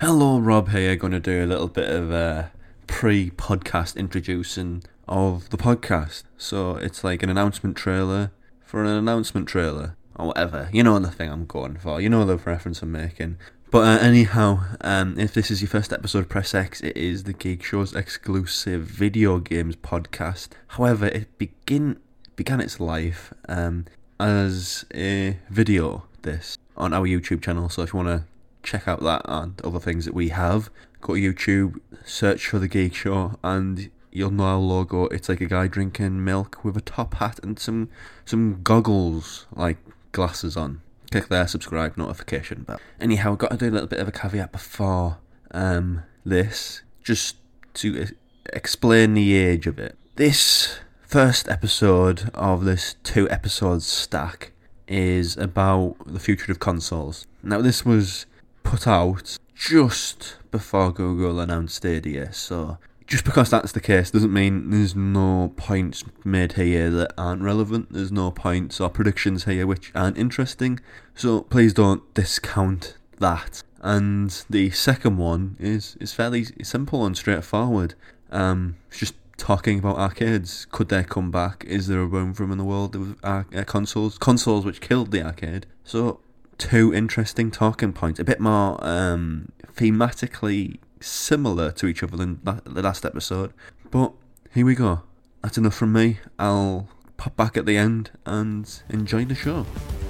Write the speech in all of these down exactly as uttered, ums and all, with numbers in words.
Hello, Rob here. Going to do a little bit of a pre-podcast introducing of the podcast. So it's like an announcement trailer for an announcement trailer, or whatever. You know the thing I'm going for. You know the reference I'm making. But uh, anyhow, um, if this is your first episode of Press X, it is the Geek Show's exclusive video games podcast. However, it begin began its life um, as a video, this, on our YouTube channel. So if you want to check out that and other things that we have, go to YouTube, search for The Geek Show, and you'll know our logo. It's like a guy drinking milk with a top hat and some some goggles, like glasses on. Click there, subscribe, notification bell. Anyhow, I've got to do a little bit of a caveat before um, this, just to explain the age of it. This first episode of this two episodes stack is about the future of consoles. Now, this was put out just before Google announced Stadia, so just because that's the case doesn't mean there's no points made here that aren't relevant. There's no points or predictions here which aren't interesting, so please don't discount that. And the second one is, is fairly simple and straightforward. Um, it's just talking about arcades. Could they come back? Is there a room for them in the world with ar- uh, consoles? Consoles which killed the arcade. So two interesting talking points, a bit more um, thematically similar to each other than the last episode. But here we go. That's enough from me. I'll pop back at the end and enjoy the show.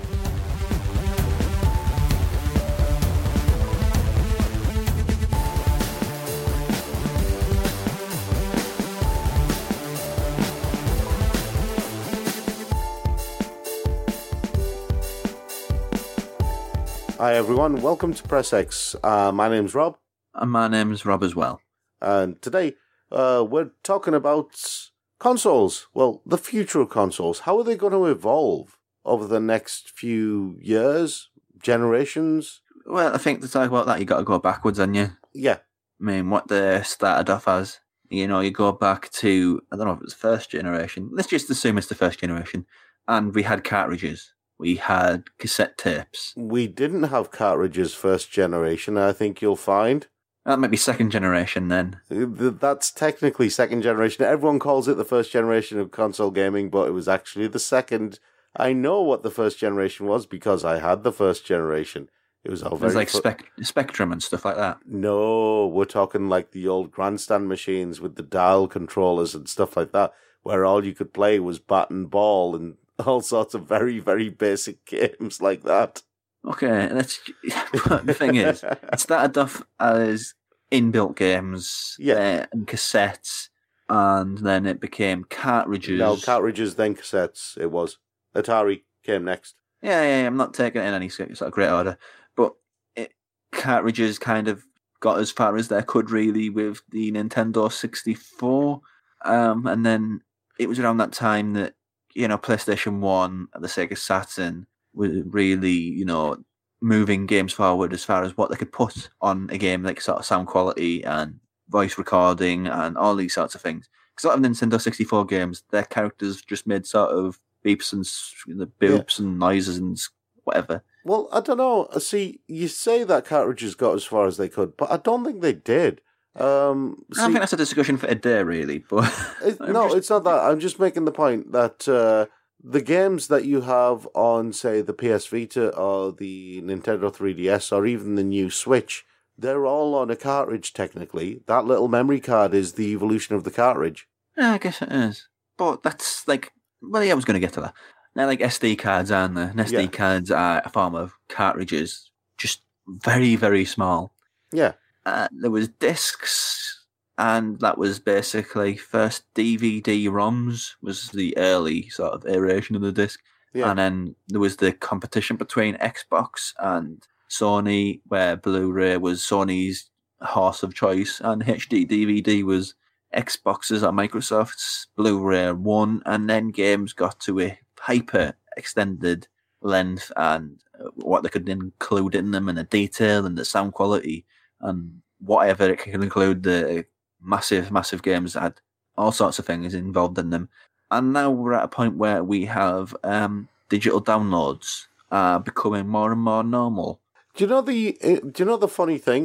Hi everyone, welcome to Press X. Uh, my name's Rob. And my name's Rob as well. And today uh, we're talking about consoles. Well, the future of consoles. How are they going to evolve over the next few years, generations? Well, I think to talk about that, you got to go backwards, haven't you? Yeah. I mean, what they started off as, you know, you go back to, I don't know if it was first generation. Let's just assume it's the first generation. And we had cartridges. We had cassette tapes. We didn't have cartridges first generation, I think you'll find. That might be second generation then. That's technically second generation. Everyone calls it the first generation of console gaming, but it was actually the second. I know what the first generation was because I had the first generation. It was all very... It was like spec- Spectrum and stuff like that. No, we're talking like the old grandstand machines with the dial controllers and stuff like that, where all you could play was bat and ball and all sorts of very, very basic games like that. Okay, that's the thing is, it started off as inbuilt games, yeah, uh, and cassettes, and then it became cartridges. No, cartridges, then cassettes. It was Atari came next. Yeah, yeah, yeah, I'm not taking it in any sort of great order, but it, cartridges kind of got as far as they could really with the Nintendo sixty-four, um, and then it was around that time that, you know, PlayStation one and the Sega Saturn were really, you know, moving games forward as far as what they could put on a game, like sort of sound quality and voice recording and all these sorts of things. Because a lot of Nintendo sixty-four games, their characters just made sort of beeps and the boops yeah. and noises and whatever. Well, I don't know. See, you say that cartridges got as far as they could, but I don't think they did. Um, see, I don't think that's a discussion for a day, really. But it, no, just... it's not that. I'm just making the point that uh, the games that you have on, say, the P S Vita or the Nintendo three D S or even the new Switch, they're all on a cartridge, technically. That little memory card is the evolution of the cartridge. Yeah, I guess it is. But that's like, well, yeah, I was going to get to that. Now, like S D cards, aren't they? And S D yeah. cards are a form of cartridges, just very, very small. Yeah. Uh, there was discs, and that was basically first D V D ROMs was the early sort of iteration of the disc. Yeah. And then there was the competition between Xbox and Sony, where Blu-ray was Sony's horse of choice, and H D D V D was Xbox's or Microsoft's Blu-ray one, and then games got to a hyper extended length and what they could include in them and the detail and the sound quality and whatever it can include. The massive, massive games that had all sorts of things involved in them. And now we're at a point where we have um, digital downloads uh, becoming more and more normal. Do you know the? Uh, do you know the funny thing?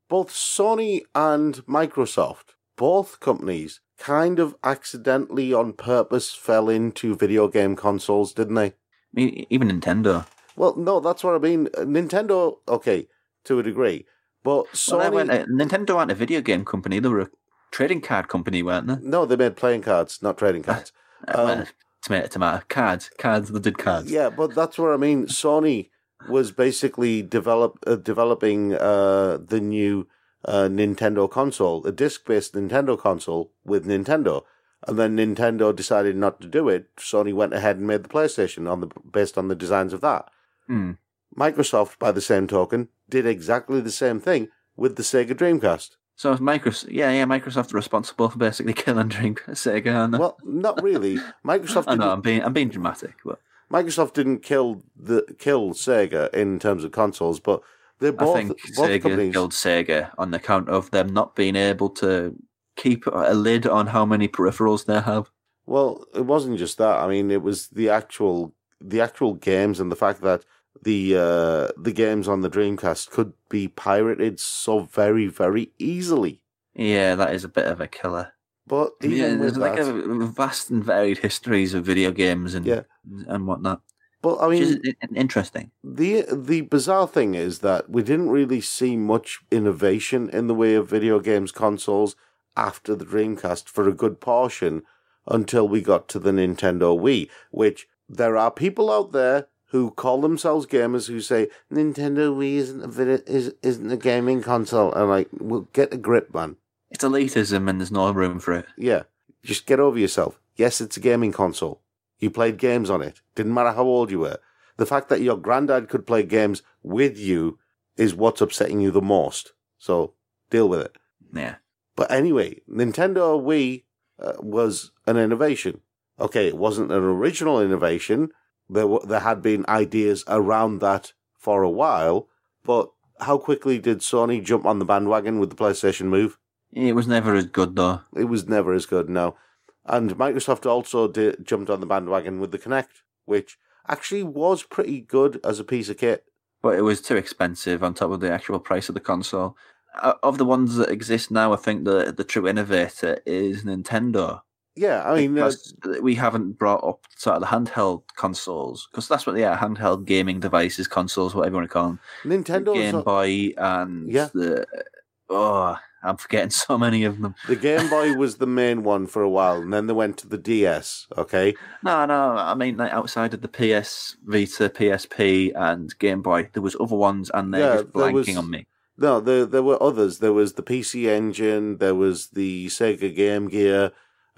both Sony and Microsoft, both companies, kind of accidentally on purpose fell into video game consoles, didn't they? I mean, even Nintendo. Well, no, that's what I mean. Nintendo, okay, to a degree. But Sony... Well, a, Nintendo aren't a video game company. They were a trading card company, weren't they? No, they made playing cards, not trading cards. Uh, well, um, tomato, tomato. Cards. Cards, they did cards. Yeah, but that's what I mean. Sony was basically develop, uh, developing uh, the new uh, Nintendo console, a disc-based Nintendo console with Nintendo. And then Nintendo decided not to do it. Sony went ahead and made the PlayStation on the based on the designs of that. Hmm. Microsoft, by the same token, did exactly the same thing with the Sega Dreamcast. So Microsoft, yeah, yeah, Microsoft are responsible for basically killing Dream Sega, aren't they? Well, not really. Microsoft. I know I'm being I'm being dramatic, but Microsoft didn't kill the kill Sega in terms of consoles, but they both. I think both Sega companies... killed Sega on account of them not being able to keep a lid on how many peripherals they have. Well, it wasn't just that. I mean, it was the actual the actual games and the fact that the uh, the games on the Dreamcast could be pirated so very, very easily. Yeah, that is a bit of a killer. But even yeah, with there's that, like a vast and varied histories of video games and yeah. and whatnot. But I mean, which is interesting. The the bizarre thing is that we didn't really see much innovation in the way of video games consoles after the Dreamcast for a good portion until we got to the Nintendo Wii, which there are people out there who call themselves gamers who say Nintendo Wii isn't a video, is, isn't a gaming console. And like, well, get a grip, man. It's elitism and there's no room for it. Yeah, just get over yourself. Yes, it's a gaming console. You played games on it. Didn't matter how old you were. The fact that your granddad could play games with you is what's upsetting you the most. So deal with it. Yeah. But anyway, Nintendo Wii uh, was an innovation. Okay, it wasn't an original innovation. There were, there had been ideas around that for a while, but how quickly did Sony jump on the bandwagon with the PlayStation Move? It was never as good, though. It was never as good, no. And Microsoft also did, jumped on the bandwagon with the Kinect, which actually was pretty good as a piece of kit. But it was too expensive on top of the actual price of the console. Of the ones that exist now, I think the the true innovator is Nintendo. Yeah, I mean... Uh, we haven't brought up sort of the handheld consoles, because that's what they are, handheld gaming devices, consoles, whatever you want to call them. Nintendo Game Boy and yeah. the... Oh, I'm forgetting so many of them. The Game Boy was the main one for a while, and then they went to the D S, okay? No, no, I mean, like outside of the P S Vita, P S P, and Game Boy, there was other ones, and they're yeah, just blanking was, on me. No, there, there were others. There was the P C Engine, there was the Sega Game Gear,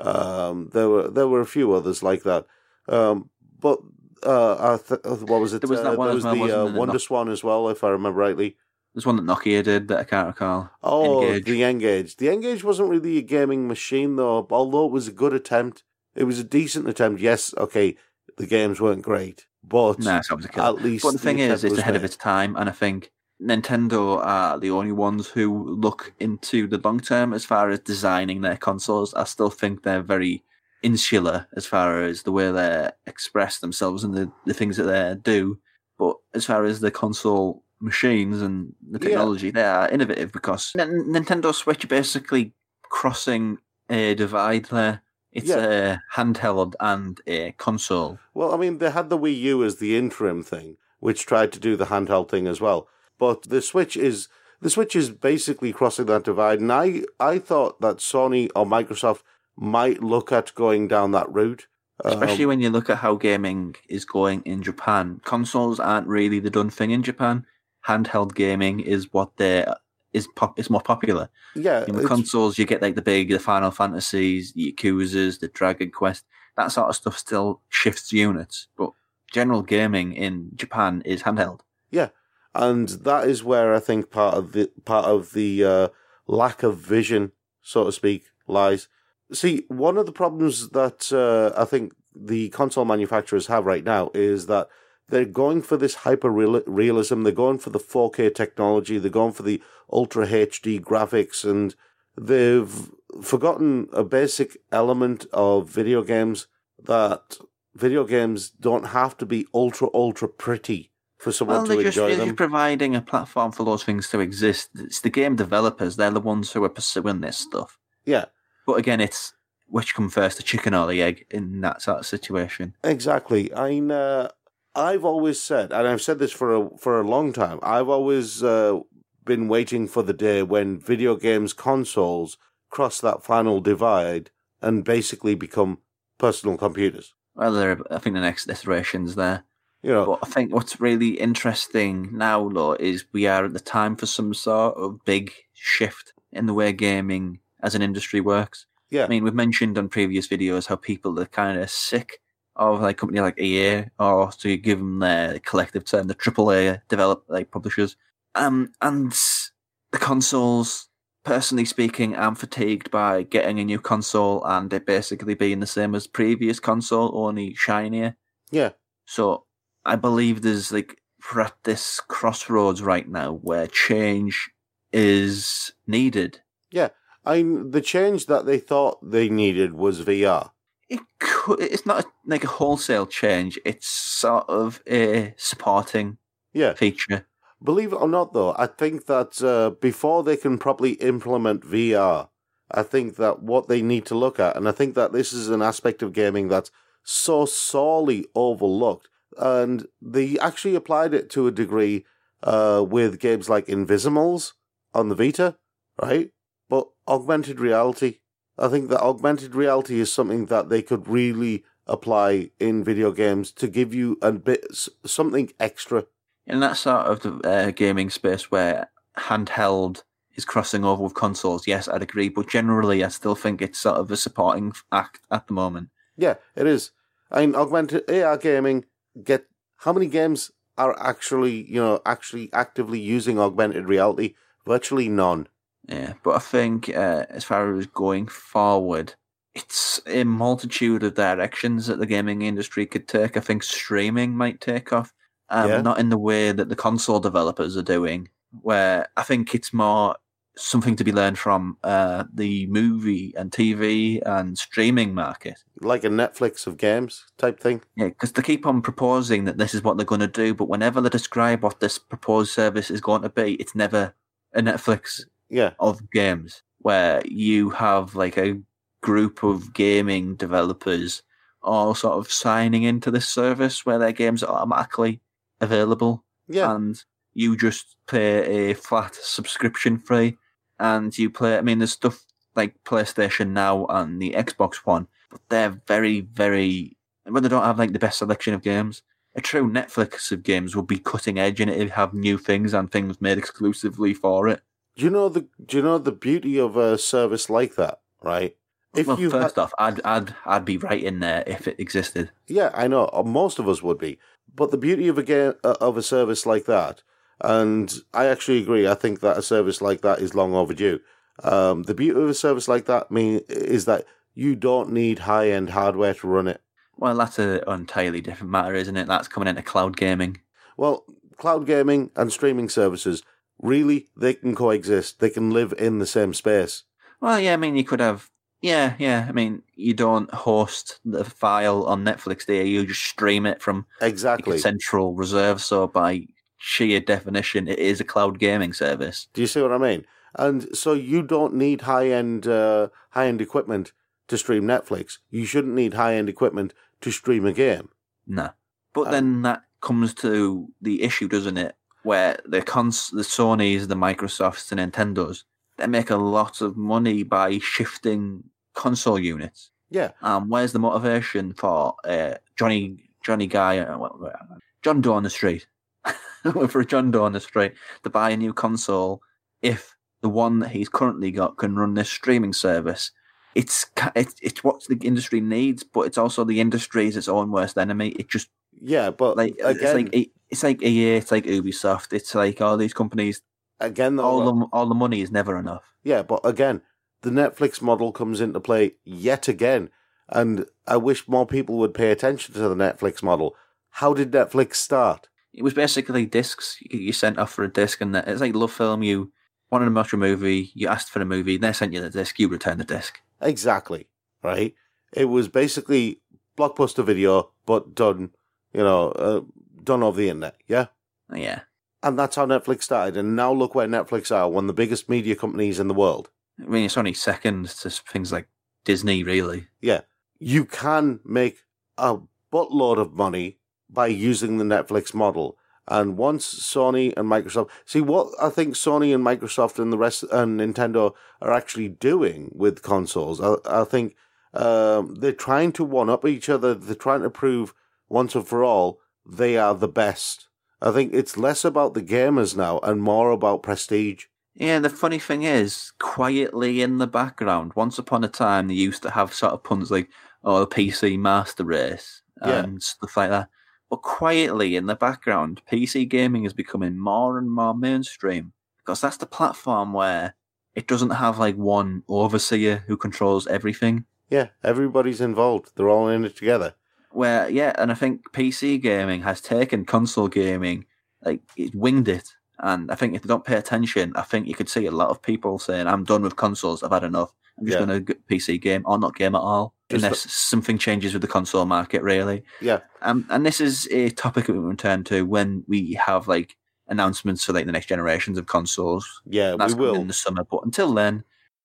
um, there were there were a few others like that. Um, but, uh, I th- what was it? There was that uh, one there as was well, the uh, wasn't Wonder there? Swan as well, if I remember rightly. There's one that Nokia did that I can't recall. Oh, N-Gage. the N-Gage. The N-Gage wasn't really a gaming machine, though, although it was a good attempt. It was a decent attempt. Yes, okay, the games weren't great, but no, it's obviously at least But the thing the is, it's ahead made. of its time, and I think Nintendo are the only ones who look into the long term as far as designing their consoles. I still think they're very insular as far as the way they express themselves and the, the things that they do. But as far as the console machines and the technology, yeah. they are innovative because N- Nintendo Switch basically crossing a divide there. It's yeah. a handheld and a console. Well, I mean, they had the Wii U as the interim thing, which tried to do the handheld thing as well. But the Switch is the Switch is basically crossing that divide, and I, I thought that Sony or Microsoft might look at going down that route. Especially um, when you look at how gaming is going in Japan. Consoles aren't really the done thing in Japan. Handheld gaming is what they is pop is more popular. Yeah, in the consoles you get like the big, the Final Fantasies, the Yakuzas, the Dragon Quest. That sort of stuff still shifts units, but general gaming in Japan is handheld. Yeah, and that is where I think part of the part of the uh, lack of vision, so to speak, lies. See, one of the problems that uh, I think the console manufacturers have right now is that they're going for this hyper realism. They're going for the four K technology. They're going for the ultra H D graphics, and they've forgotten a basic element of video games, that video games don't have to be ultra, ultra pretty for someone Well, to they're just, enjoy they're them. just providing a platform for those things to exist. It's the game developers; they're the ones who are pursuing this stuff. Yeah, But again, it's which come first, the chicken or the egg in that sort of situation. exactly. I mean, uh, I've always said, and I've said this for a for a long time. I've always uh, been waiting for the day when video games consoles cross that final divide and basically become personal computers. Well, there, I think the next iteration's there. You know, But I think what's really interesting now, though, is we are at the time for some sort of big shift in the way gaming as an industry works. yeah, I mean, we've mentioned on previous videos how people are kind of sick of like company like E A, or to give them their collective term, the triple A develop like publishers. Um, and the consoles, personally speaking, I'm fatigued by getting a new console and it basically being the same as previous console, only shinier. yeah. So I believe there's like we're at this crossroads right now where change is needed. I mean, the change that they thought they needed was V R. It could, it's not a, like a wholesale change. It's sort of a supporting Yeah. feature. Believe it or not, though, I think that uh, before they can properly implement V R, I think that what they need to look at, and I think that this is an aspect of gaming that's so sorely overlooked, and they actually applied it to a degree uh, with games like Invisimals on the Vita, right? But augmented reality, I think that augmented reality is something that they could really apply in video games to give you a bit something extra. In that sort of the uh, gaming space where handheld is crossing over with consoles, yes, I'd agree. But generally, I still think it's sort of a supporting act at the moment. Yeah, it is. I mean, augmented A R gaming, get how many games are actually, you know, actually actively using augmented reality? Virtually none. Yeah, but I think uh, as far as going forward, it's a multitude of directions that the gaming industry could take. I think streaming might take off, um, Yeah. not in the way that the console developers are doing, where I think it's more something to be learned from uh, the movie and T V and streaming market. Like a Netflix of games type thing. Yeah, because they keep on proposing that this is what they're going to do, but whenever they describe what this proposed service is going to be, it's never a Netflix Yeah, of games where you have like a group of gaming developers all sort of signing into this service where their games are automatically available yeah, and you just pay a flat subscription fee and you play. I mean, there's stuff like PlayStation Now and the Xbox One, but they're very, very, when they don't have like the best selection of games. A true Netflix of games would be cutting edge and it'd have new things and things made exclusively for it. Do you know the Do you know the beauty of a service like that, right? If well, you first had- off, I'd I'd I'd be right in there if it existed. Yeah, I know. uh, Most of us would be. But the beauty of a game uh, of a service like that, and I actually agree. I think that a service like that is long overdue. Um, the beauty of a service like that mean is that you don't need high end hardware to run it. Well, that's an entirely different matter, isn't it? That's coming into cloud gaming. Well, cloud gaming and streaming services, really, they can coexist. They can live in the same space. Well, yeah, I mean, you could have. Yeah, yeah. I mean, you don't host the file on Netflix, do you? You just stream it from like, Exactly. a central reserve. So, by sheer definition, it is a cloud gaming service. Do you see what I mean? And so you don't need high end uh, high end equipment to stream Netflix. You shouldn't need high end equipment to stream a game. No. But Um, then that comes to the issue, doesn't it? Where the cons- the Sonys, the Microsofts, the Nintendos, they make a lot of money by shifting console units. Yeah, Um, where's the motivation for uh, Johnny Johnny Guy, uh, what- what- John Doe on the street, for John Doe on the street to buy a new console if the one that he's currently got can run this streaming service? It's ca- it's it's what the industry needs, but it's also the industry's its own worst enemy. It just yeah, but like again, it's like E- it's like E A, it's like Ubisoft, it's like all these companies. again, though, All the all the money is never enough. yeah, but again, the Netflix model comes into play yet again, and I wish more people would pay attention to the Netflix model. How did Netflix start? It was basically discs. You you sent off for a disc, and it's like Love Film. You wanted to watch a movie, you asked for a movie, they sent you the disc, you returned the disc. Exactly, right? It was basically Blockbuster Video, but done, you know, uh, done over the internet, yeah? Yeah. And that's how Netflix started. And now look where Netflix are, one of the biggest media companies in the world. I mean, it's only second to things like Disney, really. Yeah. You can make a buttload of money by using the Netflix model. And once Sony and Microsoft... See, what I think Sony and Microsoft and the rest and Nintendo are actually doing with consoles, I, I think um, they're trying to one-up each other. They're trying to prove once and for all they are the best. I think it's less about the gamers now and more about prestige. Yeah, the funny thing is, quietly in the background, once upon a time, they used to have sort of puns like, oh, the P C Master Race and Yeah. stuff like that. But quietly in the background, P C gaming is becoming more and more mainstream because that's the platform where it doesn't have like one overseer who controls everything. Yeah, everybody's involved. They're all in it together. Where, yeah, and I think P C gaming has taken console gaming, like, it winged it. And I think if they don't pay attention, I think you could see a lot of people saying, I'm done with consoles, I've had enough. I'm just Yeah. going to P C game or not game at all. Just unless something changes with the console market, really. Yeah. Um, and this is a topic that we return to when we have, like, announcements for, like, the next generations of consoles. Yeah, That's we coming will. in the summer. But until then,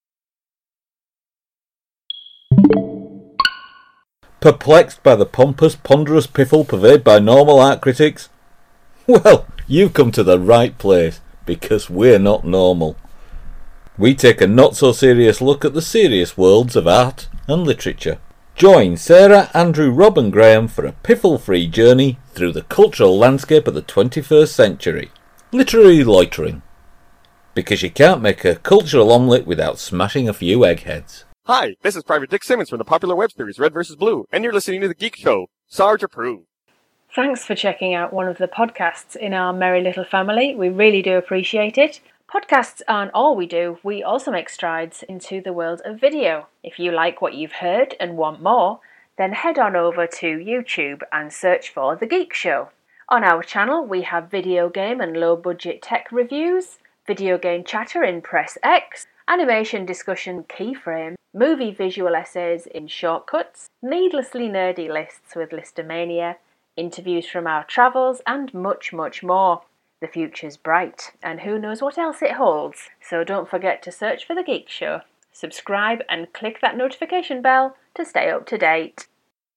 Perplexed by the pompous, ponderous piffle purveyed by normal art critics? Well, you've come to the right place, because we're not normal. We take a not-so-serious look at the serious worlds of art and literature. Join Sarah, Andrew, Rob and Graham for a piffle-free journey through the cultural landscape of the twenty-first century. Literary loitering. Because you can't make a cultural omelette without smashing a few eggheads. Hi, this is Private Dick Simmons from the popular web series Red versus. Blue, and you're listening to The Geek Show. Sarge approved. Thanks for checking out one of the podcasts in our merry little family. We really do appreciate it. Podcasts aren't all we do. We also make strides into the world of video. If you like what you've heard and want more, then head on over to YouTube and search for The Geek Show. On our channel, we have video game and low-budget tech reviews, video game chatter in Press X, animation discussion Keyframe, movie visual essays in Shortcuts, needlessly nerdy lists with Listomania, interviews from our travels, and much, much more. The future's bright, and who knows what else it holds, so don't forget to search for The Geek Show. Subscribe and click that notification bell to stay up to date.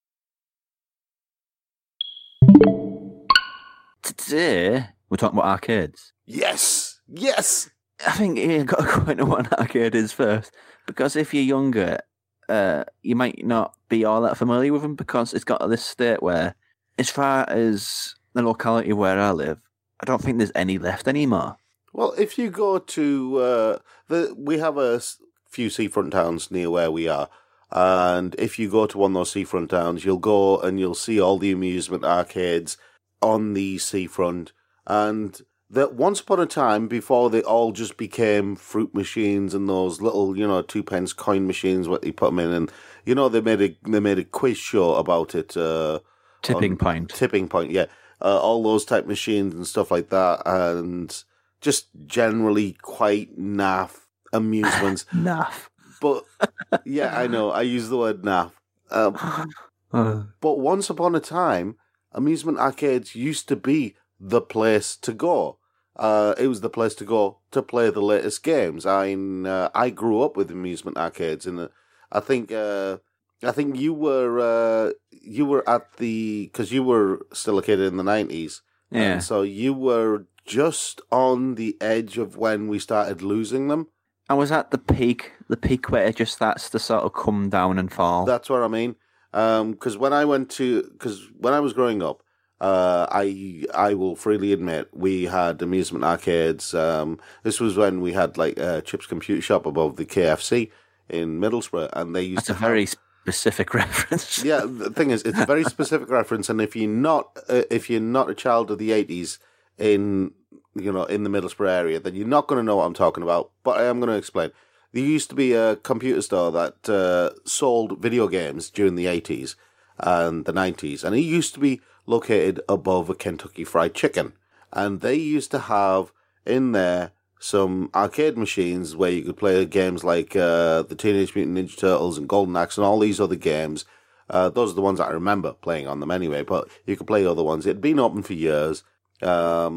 today we're talking about arcades. Yes! Yes! I think you've got to go into what an arcade is first, because if you're younger, uh, you might not be all that familiar with them, because it's got this state where, as far as the locality where I live, I don't think there's any left anymore. Well, if you go to uh, the, we have a s- few seafront towns near where we are, and if you go to one of those seafront towns, you'll go and you'll see all the amusement arcades on the seafront, and that once upon a time, before they all just became fruit machines and those little, you know, two pence coin machines, what you put them in, and you know they made a they made a quiz show about it. Uh, Tipping on- point. Tipping point, yeah. Uh, all those type machines and stuff like that, and just generally quite naff amusements. Naff. But yeah, I know I use the word naff. Um, Uh, but once upon a time, amusement arcades used to be the place to go. Uh, it was the place to go to play the latest games. I mean, uh, I grew up with amusement arcades, and uh, I think uh, I think you were uh, you were at the because you were still a kid in the nineties. yeah. And so you were just on the edge of when we started losing them. I was at the peak, the peak where it just starts to sort of come down and fall. That's what I mean. Because when I went to, because when I was growing up, uh, I I will freely admit we had amusement arcades. Um, this was when we had like uh, Chips Computer Shop above the K F C in Middlesbrough, and they used That's to a very have, specific reference. yeah. The thing is, it's a very specific reference, and if you're not uh, if you're not a child of the eighties in you know in the Middlesbrough area, then you're not going to know what I'm talking about. But I am going to explain. There used to be a computer store that uh, sold video games during the eighties and the nineties, and it used to be located above a Kentucky Fried Chicken. And they used to have in there some arcade machines where you could play games like uh, the Teenage Mutant Ninja Turtles and Golden Axe and all these other games. Uh, those are the ones that I remember playing on them anyway, but you could play other ones. It had been open for years. Um,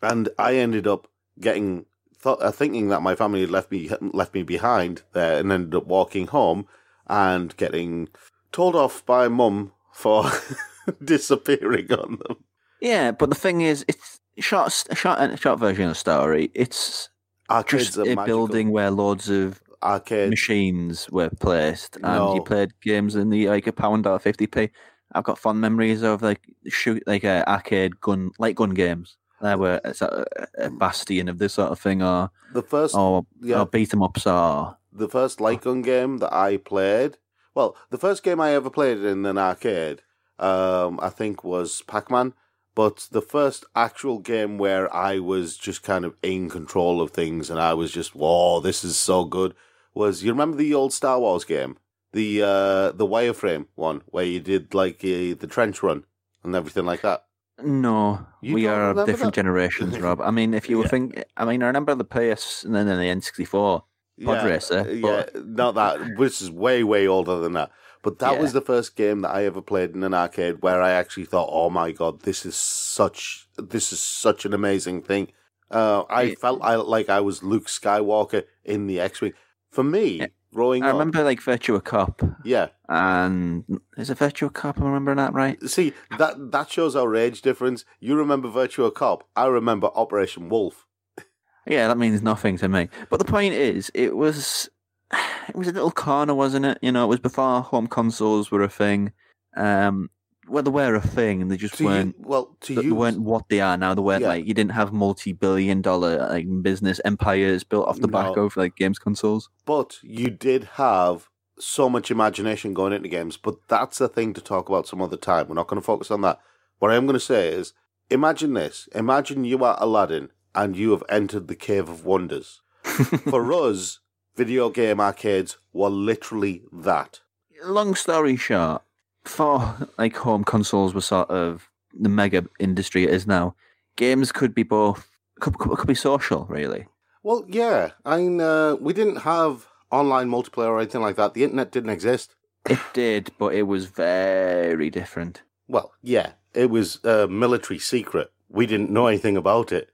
and I ended up getting th- uh, thinking that my family had left me left me behind there, and ended up walking home and getting told off by mum for disappearing on them. Yeah, but the thing is, it's short, a short, a short version of the story. It's Arcades just are a magical. building where loads of Arcade. machines were placed, and No. you played games in the like a pound or fifty p. I've got fond memories of like shoot like uh, arcade gun light gun games. There were a, sort of a bastion of this sort of thing, or The first, or, yeah. or beat 'em ups, or the first light gun game that I played, well, the first game I ever played in an arcade, um, I think was Pac-Man. But the first actual game where I was just kind of in control of things and I was just, whoa, this is so good, was, you remember the old Star Wars game? The uh, the wireframe one, where you did like uh, the trench run and everything like that. no, You we don't are of remember different that? generations, Rob. I mean, if you Yeah. were think, I mean, I remember the P S and then the N sixty-four Pod yeah, Racer, yeah, but- not that, which is way, way older than that. But that Yeah. was the first game that I ever played in an arcade where I actually thought, "Oh my god, this is such, this is such an amazing thing." Uh, I Yeah. felt I, like I was Luke Skywalker in the X-wing. For me, Yeah. growing I up, remember like Virtua Cop, yeah. and is it Virtua Cop? Am I remembering that right? See, that that shows our age difference. You remember Virtua Cop. I remember Operation Wolf. Yeah, that means nothing to me. But the point is, it was it was a little corner, wasn't it? You know, it was before home consoles were a thing. Um, well, they were a thing, and they just To weren't. you, well, to They you, weren't what they are now. They weren't Yeah. like you didn't have multi-billion-dollar like business empires built off the back No. of like games consoles. but you did have so much imagination going into games. But that's a thing to talk about some other time. We're not going to focus on that. What I am going to say is, imagine this. Imagine you are Aladdin and you have entered the Cave of Wonders. For us, video game arcades were literally that. Long story short, before like home consoles were sort of the mega industry it is now, games could be both could, could, could be social, really. Well, yeah. I mean, uh, we didn't have online multiplayer or anything like that. The internet didn't exist. It did, but it was very different. Well, yeah. It was a military secret. We didn't know anything about it.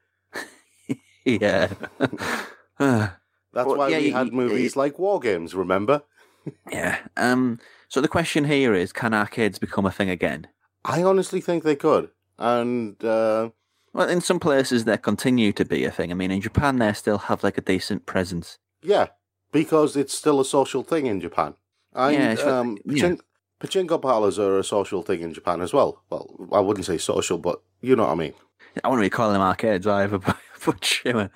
Yeah. Ah, That's Well, why yeah, we you- had you- movies like War Games, remember? yeah. Um. So the question here is, can arcades become a thing again? I honestly think they could. And, uh, Well, in some places they continue to be a thing. I mean, in Japan they still have like a decent presence. yeah, because it's still a social thing in Japan. And, Yeah, it's what- um, yeah. pachin- pachinko parlors are a social thing in Japan as well. Well, I wouldn't say social, but you know what I mean. I wouldn't really call them arcades either, but, but sure.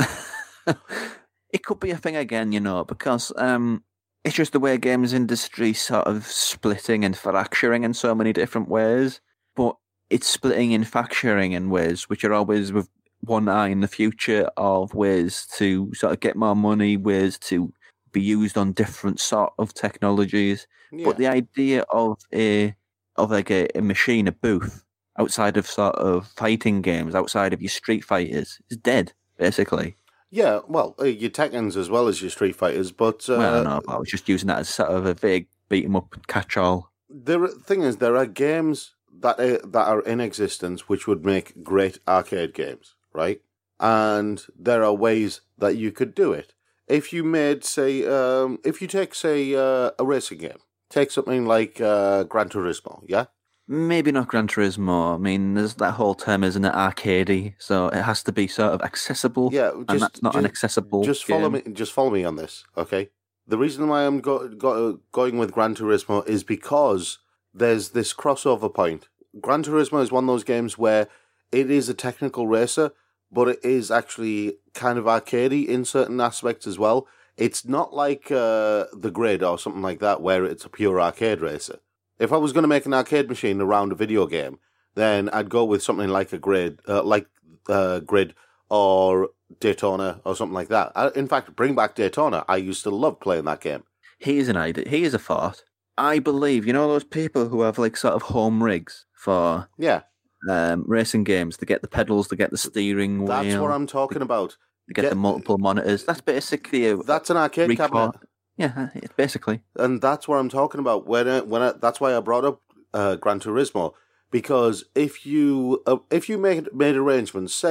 It could be a thing again, you know, because um, it's just the way games industry sort of splitting and fracturing in so many different ways. But it's splitting and fracturing in ways which are always with one eye in the future of ways to sort of get more money, ways to be used on different sort of technologies. Yeah. But the idea of a of like a, a machine, a booth, outside of sort of fighting games, outside of your Street Fighters, is dead, basically. yeah, well, uh, your Tekkens as well as your Street Fighters, but uh, well, I don't know, but I was just using that as sort of a vague beat 'em up catch-all. the thing is, there are games that are, that are in existence which would make great arcade games, right? And there are ways that you could do it. If you made, say, um, if you take, say, uh, a racing game, take something like uh, Gran Turismo, yeah? Maybe not Gran Turismo. I mean, there's that whole term, isn't it, arcadey? So it has to be sort of accessible. Yeah, and just, that's not just, an accessible Just follow game. me. Just follow me on this, okay? The reason why I'm go, go, going with Gran Turismo is because there's this crossover point. Gran Turismo is one of those games where it is a technical racer, but it is actually kind of arcadey in certain aspects as well. It's not like uh, the Grid or something like that, where it's a pure arcade racer. If I was going to make an arcade machine around a video game, then I'd go with something like a Grid, uh, like uh, Grid or Daytona or something like that. I, in fact, bring back Daytona. I used to love playing that game. Here's an idea. Here's a thought. I believe, you know those people who have like sort of home rigs for Yeah, um, racing games to get the pedals, to get the steering that's wheel, what I'm talking about. to get, get- the multiple monitors. That's basically a That's an arcade record. cabinet. Yeah, it's basically. And that's what I'm talking about. When I, when I, that's why I brought up uh, Gran Turismo, because if you uh, if you made made arrangements, say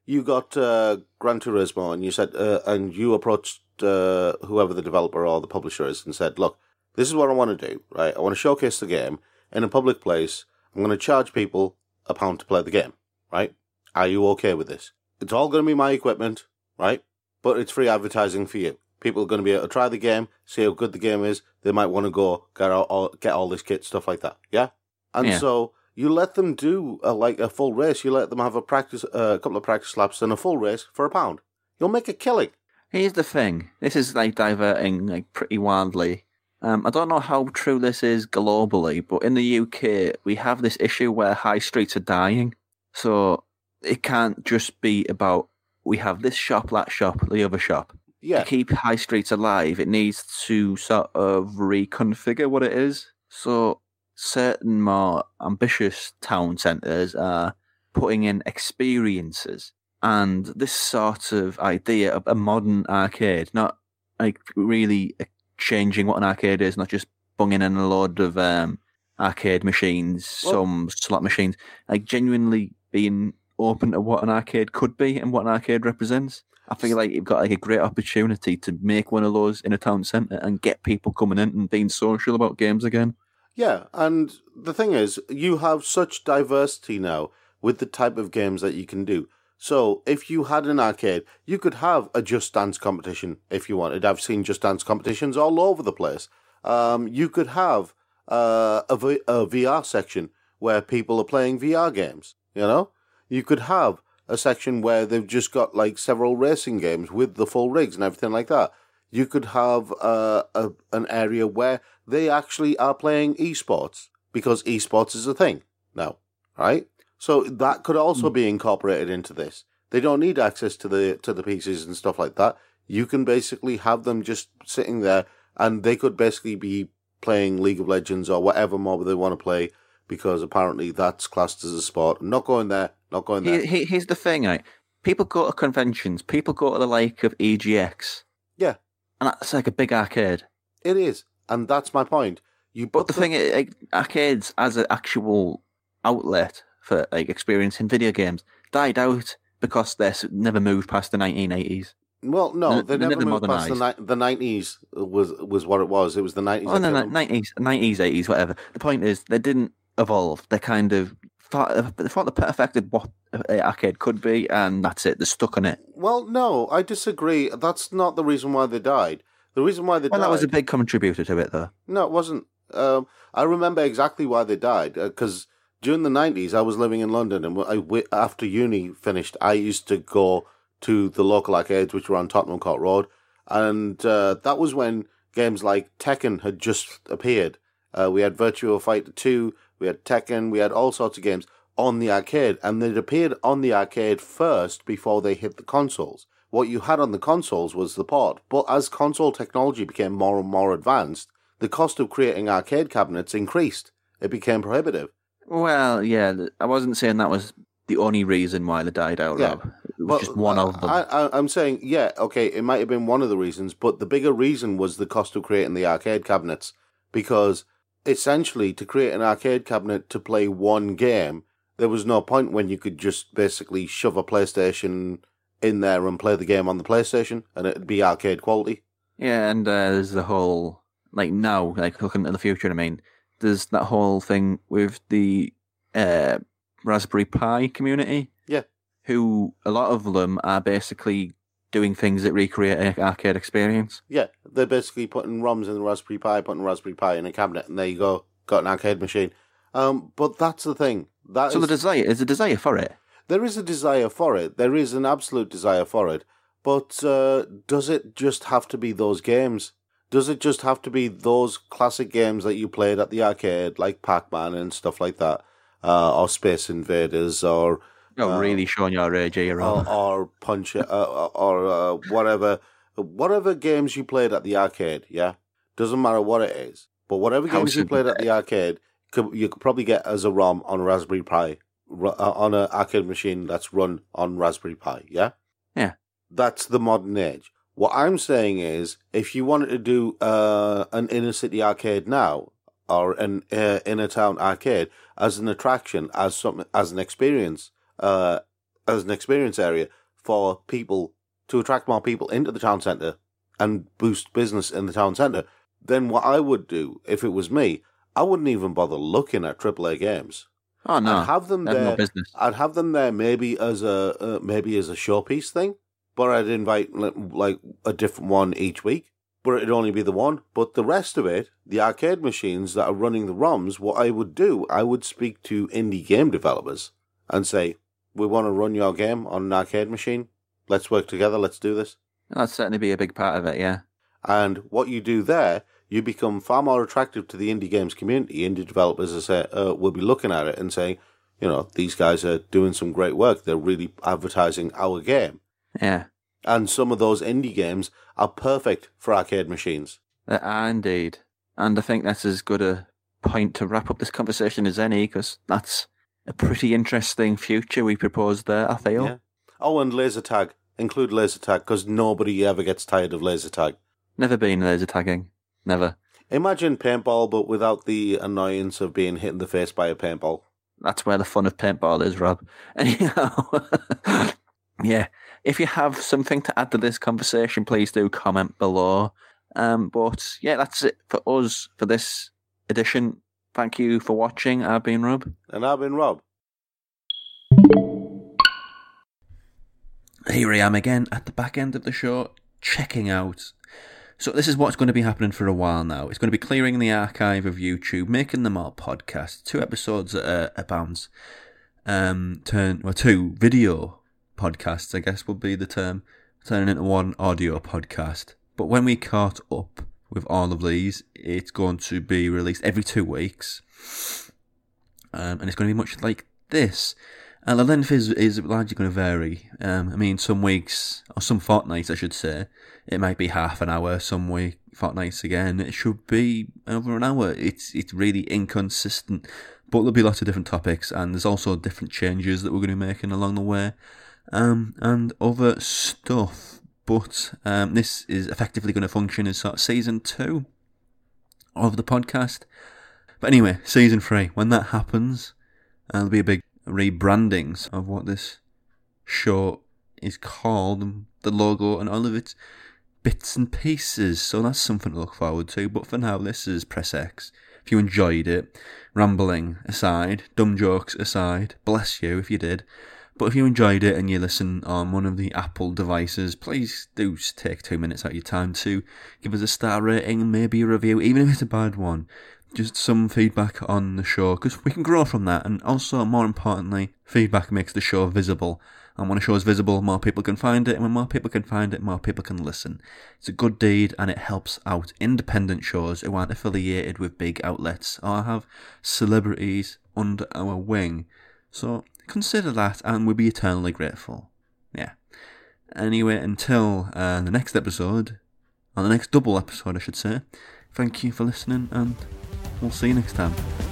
you got uh, Gran Turismo, and you said, uh, and you approached uh, whoever the developer or the publisher is and said, look, this is what I want to do, right? I want to showcase the game in a public place. I'm going to charge people a pound to play the game, right? Are you okay with this? It's all going to be my equipment, right? But it's free advertising for you. People are going to be able to try the game, see how good the game is. They might want to go get all, get all this kit, stuff like that, yeah? And Yeah. so you let them do a, like a full race. You let them have a practice, uh, a couple of practice laps and a full race for a pound. You'll make a killing. Here's the thing. This is like diverting like pretty wildly. Um, I don't know how true this is globally, but in the U K we have this issue where high streets are dying. So it can't just be about we have this shop, that shop, the other shop. Yeah. To keep high streets alive, it needs to sort of reconfigure what it is. So certain more ambitious town centres are putting in experiences. And this sort of idea of a modern arcade, not like really changing what an arcade is, not just bunging in a load of um, arcade machines, Well- some slot machines, like genuinely being open to what an arcade could be and what an arcade represents. I feel like you've got like a great opportunity to make one of those in a town centre and get people coming in and being social about games again. Yeah, and the thing is, you have such diversity now with the type of games that you can do. So, if you had an arcade, you could have a Just Dance competition if you wanted. I've seen Just Dance competitions all over the place. Um, you could have uh, a, v- a V R section where people are playing V R games, you know? You could have a section where they've just got like several racing games with the full rigs and everything like that. You could have uh, a, an area where they actually are playing esports because esports is a thing now, right? So that could also be incorporated into this. They don't need access to the to the P Cs and stuff like that. You can basically have them just sitting there, and they could basically be playing League of Legends or whatever mob they want to play, because apparently that's classed as a sport. Not going there, not going there. Here, here- here's the thing, right? People go to conventions, people go to the like of E G X, Yeah, and that's like a big arcade. it is, and that's my point. You But put the thing is, like, arcades as an actual outlet for like experiencing video games died out because they s- never moved past the nineteen eighties. well, no, N- they they never never moved past the modernised. ni- the nineties. Was was what it was. It was the nineties. Oh no, no, nineties, nineties, eighties, whatever. The point is, they didn't evolve. They kind of thought they thought they perfected what an arcade could be, and that's it. They're stuck on it. Well, no, I disagree. That's not the reason why they died. The reason why they Well, died. that was a big contributor to it, though. No, it wasn't. Um, I remember exactly why they died, because during the nineties, I was living in London, and I, wi- after uni finished, I used to go to the local arcades, which were on Tottenham Court Road, and uh, that was when games like Tekken had just appeared. Uh, we had Virtua Fighter two, we had Tekken, we had all sorts of games on the arcade, and they'd appeared on the arcade first before they hit the consoles. What you had on the consoles was the port, but as console technology became more and more advanced, the cost of creating arcade cabinets increased. It became prohibitive. Well, yeah, th- I wasn't saying that was the only reason why they died out, Yeah. Rob. It was Well, just one of them. I, I, I'm saying, yeah, okay, it might have been one of the reasons, but the bigger reason was the cost of creating the arcade cabinets. Because essentially, to create an arcade cabinet to play one game, there was no point when you could just basically shove a PlayStation in there and play the game on the PlayStation, and it'd be arcade quality. Yeah, and uh, there's the whole, like now, like looking at the future, I mean, there's that whole thing with the uh, Raspberry Pi community. Yeah. Who, a lot of them are basically doing things that recreate an arcade experience. Yeah, they're basically putting ROMs in the Raspberry Pi, putting Raspberry Pi in a cabinet, and there you go, got an arcade machine. Um, but that's the thing. That So is, the desire, is a desire for it. there is a desire for it. There is an absolute desire for it. But uh, does it just have to be those games? Does it just have to be those classic games that you played at the arcade, like Pac-Man and stuff like that, uh, or Space Invaders, or You're Uh, really showing your age here, or, Rob. or Punch, uh, or uh, whatever, whatever games you played at the arcade? Yeah, doesn't matter what it is. But whatever How games you should- played at the arcade, could, you could probably get as a ROM on a Raspberry Pi, ru- uh, on an arcade machine that's run on Raspberry Pi. Yeah. Yeah. That's the modern age. What I'm saying is, if you wanted to do uh, an inner city arcade now, or an uh, inner town arcade as an attraction, as something, as an experience, uh, as an experience area for people to attract more people into the town centre and boost business in the town centre, then what I would do, if it was me, I wouldn't even bother looking at triple A games. Oh no, I'd have them they have there. no business. I'd have them there maybe as a uh, maybe as a showpiece thing, but I'd invite li- like a different one each week. But it'd only be the one. But the rest of it, the arcade machines that are running the ROMs, what I would do, I would speak to indie game developers and say, "We want to run your game on an arcade machine. Let's work together. Let's do this." That'd certainly be a big part of it. Yeah. And what you do there, you become far more attractive to the indie games community. Indie developers are say, uh, will be looking at it and saying, you know, these guys are doing some great work. They're really advertising our game. Yeah. And some of those indie games are perfect for arcade machines. They are indeed. And I think that's as good a point to wrap up this conversation as any, because that's a pretty interesting future we proposed there, I feel. Yeah. Oh, and laser tag. Include laser tag, because nobody ever gets tired of laser tag. Never been laser tagging. Never. Imagine paintball, but without the annoyance of being hit in the face by a paintball. That's where the fun of paintball is, Rob. Anyhow, yeah. If you have something to add to this conversation, please do comment below. Um, but yeah, that's it for us for this edition. Thank you for watching. I've been Rob. And I've been Rob. Here I am again at the back end of the show, checking out. So this is what's going to be happening for a while now. It's going to be clearing the archive of YouTube, making them all podcasts, two episodes at a, a bounce, um, turn well two video podcasts, I guess would be the term, turning into one audio podcast. But when we caught up with all of these, it's going to be released every two weeks, um, and it's going to be much like this. And the length is, is largely going to vary. Um, I mean, some weeks, or some fortnights, I should say, it might be half an hour. Some week, fortnights again, it should be over an hour. It's it's really inconsistent. But there'll be lots of different topics, and there's also different changes that we're going to be making along the way, um, and other stuff. But um, this is effectively going to function as sort of season two of the podcast. But anyway, season three, when that happens, uh, there'll be a big rebrandings of what this show is called, and the logo and all of its bits and pieces, so that's something to look forward to. But for now, this is Press X. If you enjoyed it, rambling aside, dumb jokes aside, bless you if you did, but if you enjoyed it and you listen on one of the Apple devices, please do take two minutes out of your time to give us a star rating and maybe a review, even if it's a bad one. Just some feedback on the show, because we can grow from that, and also, more importantly, feedback makes the show visible, and when a show is visible, more people can find it, and when more people can find it, more people can listen. It's a good deed, and it helps out independent shows who aren't affiliated with big outlets, or have celebrities under our wing. So, consider that, and we'll be eternally grateful. Yeah. Anyway, until uh, the next episode, or the next double episode, I should say, thank you for listening, and we'll see you next time.